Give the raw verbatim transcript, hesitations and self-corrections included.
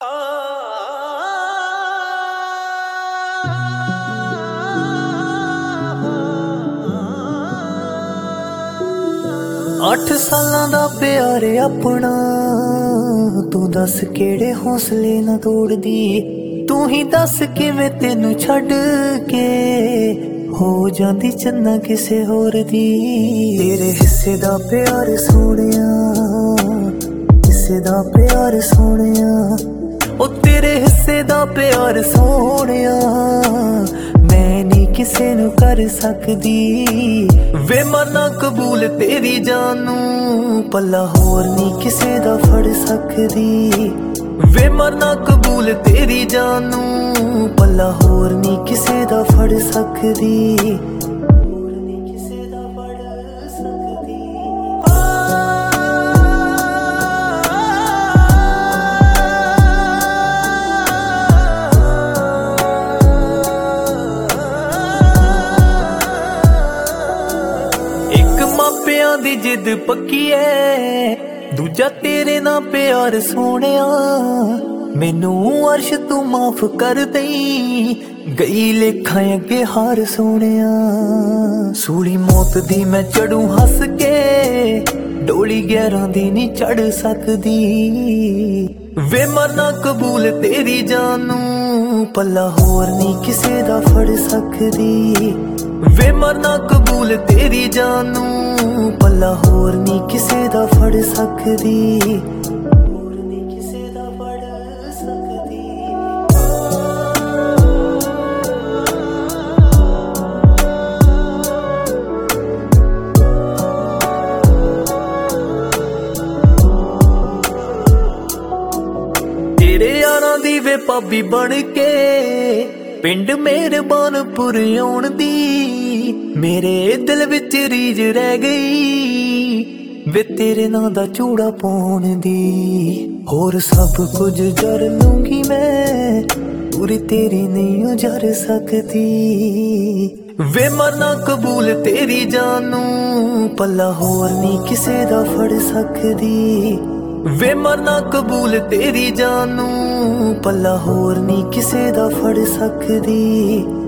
ਅੱਠ ਸਾਲਾਂ ਦਾ ਪਿਆਰ ਆਪਣਾ, ਤੂੰ ਦੱਸ ਕਿਹੜੇ ਹੌਸਲੇ ਨਾ ਤੋੜਦੀ। ਤੂੰ ਹੀ ਦੱਸ ਕਿਵੇਂ ਤੈਨੂੰ ਛੱਡ ਕੇ ਹੋ ਜਾਂਦੀ ਚੰਨਾ ਕਿਸੇ ਹੋਰ ਦੀ। ਤੇਰੇ ਹਿੱਸੇ ਦਾ ਪਿਆਰ ਸੋਹਣਿਆ, ਹਿੱਸੇ ਦਾ ਪਿਆਰ ਸੋਹਣਿਆ, ਉਹ ਤੇਰੇ ਹਿੱਸੇ ਦਾ ਪਿਆਰ ਸੋਹਣਿਆ ਮੈਂ ਨੀ ਕਿਸੇ ਨੂੰ ਕਰ ਸਕਦੀ। ਵੇ ਮਨਾ ਕਬੂਲ ਤੇਰੀ ਜਾਨ ਨੂੰ, ਪੱਲਾ ਹੋਰ ਨੀ ਕਿਸੇ ਦਾ ਫੜ ਸਕਦੀ। ਵੇ ਮਨਾ ਕਬੂਲ ਤੇਰੀ ਜਾਨ ਨੂੰ, ਪੱਲਾ ਹੋਰ ਨੀ ਕਿਸੇ ਦਾ ਫੜ ਸਕਦੀ। ਮਾਪਿਆਂ ਦੀ ਜਿੱਦ ਪੱਕੀ ਐ, ਦੂਜਾ ਤੇਰੇ ਨਾਲ ਪਿਆਰ ਸੋਹਣਿਆ। ਮੈਨੂੰ ਅਰਸ਼ ਤੂੰ ਮਾਫ ਕਰ ਦਈ, ਗਈ ਲੇਖਾਂ ਅੱਗੇ ਹਾਰ ਸੋਹਣਿਆ। ਸੂਲੀ ਮੌਤ ਦੀ ਮੈਂ ਚੜੂ ਹੱਸ ਕੇ, ਡੋਲੀ ਗਿਆਰਾਂ ਦੀ ਨੀ ਚੜ ਸਕਦੀ। ਵੇ ਮਰਨਾ ਕਬੂਲ ਤੇਰੀ ਜਾਨ ਨੂੰ, ਪੱਲਾ ਹੋਰ ਨੀ ਕਿਸੇ ਦਾ ਫੜ ਸਕਦੀ। ਵੇ ਮਰਨਾ ਕਬੂਲ ਤੇਰੀ ਜਾਨ ਨੂੰ, ਪੱਲਾ ਹੋਰ ਨੀ ਕਿਸੇ ਦਾ ਫੜ ਸਕਦੀ। ਹੋਰ ਨੀ ਕਿਸੇ ਦਾ ਫੜ ਸਕਦੀ। ਤੇਰੇ ਯਾਰਾਂ ਦੀ ਵੇ ਭਾਬੀ ਬਣ ਕੇ, ਪਿੰਡ ਮਿਹਰਬਾਨਪੁਰ ਆਉਣ ਦੀ ਮੇਰੇ ਦਿਲ ਵਿੱਚ ਰੀਝ ਰਹਿ ਗਈ। ਵੇ ਤੇਰੇ ਨਾਂ ਦਾ ਚੂੜਾ ਪਾਉਣ ਦੀ, ਹੋਰ ਸਭ ਕੁਝ ਜਰ ਲੂੰਗੀ ਮੈਂ, ਪੂਰੀ ਤੇਰੀ ਨਹੀਂ ਉਜਰ ਸਕਦੀ। ਵੇ ਮਰਨਾ ਕਬੂਲ ਤੇਰੀ ਜਾਨ ਨੂੰ, ਪੱਲਾ ਹੋਰ ਨੀ ਕਿਸੇ ਦਾ ਫੜ ਸਕਦੀ। ਵੇ ਮਰਨਾ ਕਬੂਲ ਤੇਰੀ ਜਾਨ ਨੂੰ, ਪੱਲਾ ਹੋਰ ਨੀ ਕਿਸੇ ਦਾ ਫੜ ਸਕਦੀ।